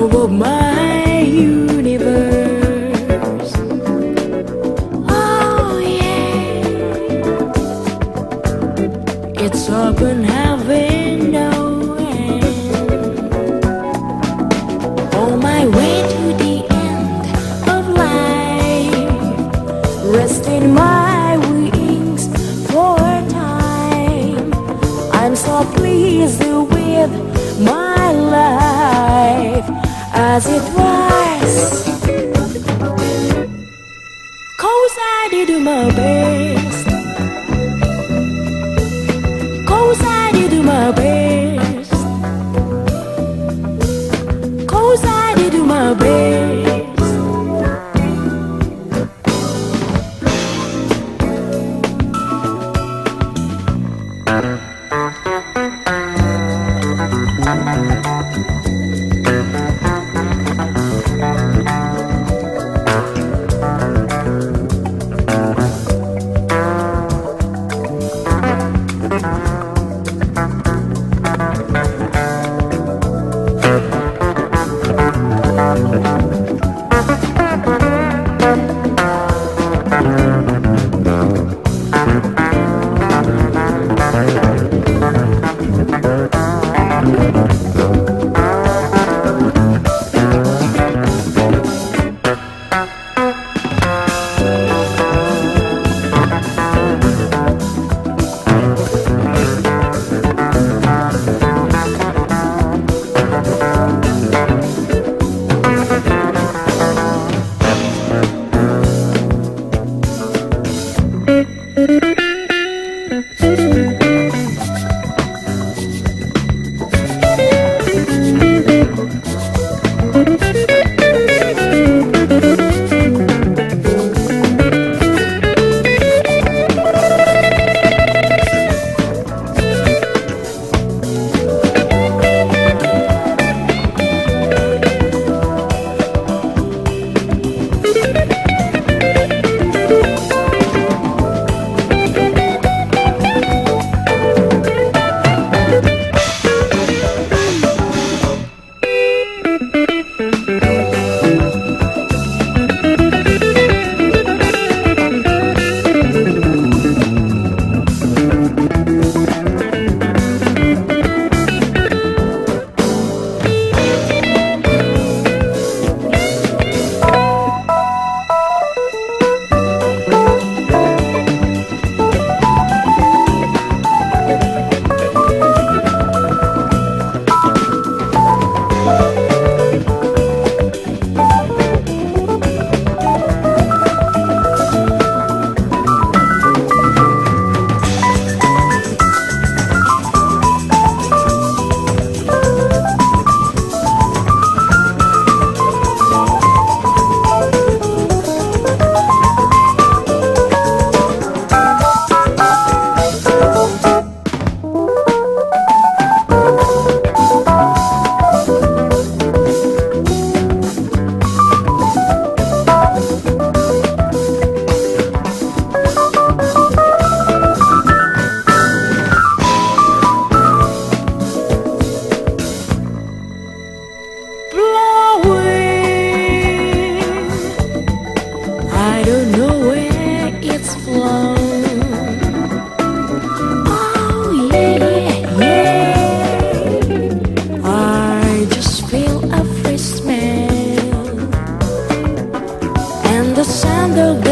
over my universe. Oh yeah, it's open having no end. On my way to the end of life, resting my wings for a time. I'm so pleased with my life as it was, 'cause I did my best, 'cause I did my best, 'cause I did my best. I don't know where it's flown. Oh yeah, yeah. I just feel a fresh smell, and the sound of the